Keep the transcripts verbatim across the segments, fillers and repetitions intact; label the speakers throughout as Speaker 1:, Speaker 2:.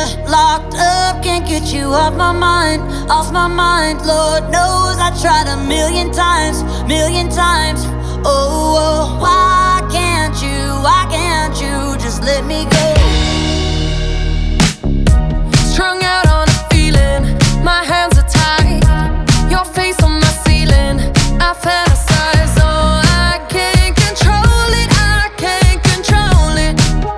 Speaker 1: locked up, can't get you off my mind, off my mind. Lord knows I tried a million times, million times. Oh, oh, why can't you, why can't you just let me go?
Speaker 2: Strung out on a feeling, my hands are tied, your face on my ceiling, I fantasize. Oh, I can't control it, I can't control it.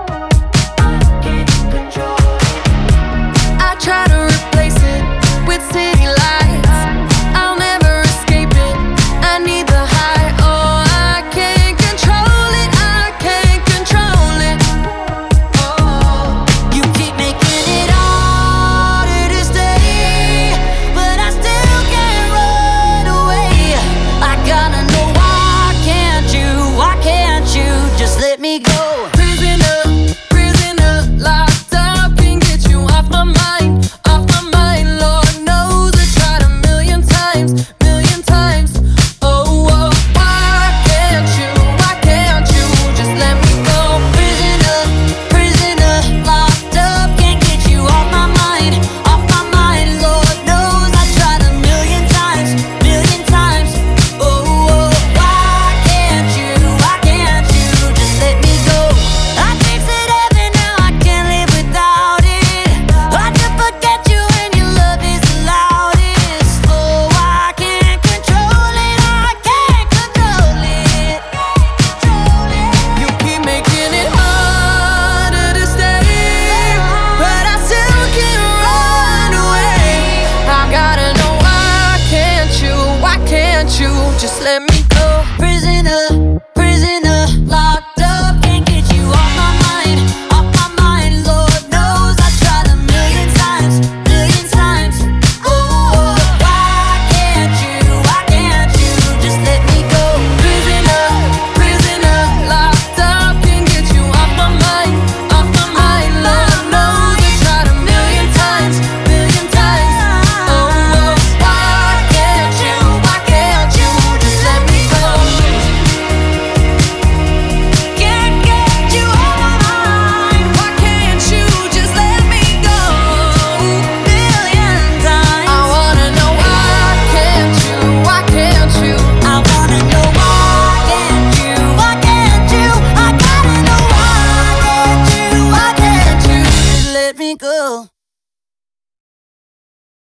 Speaker 2: I try to replace it with city lights, I'll never escape it, I need the high. Oh, I can't control it, I can't control it. Oh,
Speaker 1: You keep making it harder to stay, but I still can't run away. I gotta know, why can't you, why can't you just let me go?
Speaker 2: prisoner, prisoner, locked up, can't get you off my mind, off my mind. Lord knows I tried a million times, million times. Oh, oh, why can't you, why can't you just let me go?
Speaker 1: Prisoner, prisoner, locked up, can't get you off my mind, off my mind. Lord knows I tried a million times, million times. Oh, oh, why can't you, why can't you just let me go? I tasted heaven, now I can't live without it. Hard to forget you when your love is the loudest. Oh, I can't control it, I can't control it.
Speaker 2: You keep making it harder to stay, but I still can't run away. I gotta know, why can't you, why can't you just let me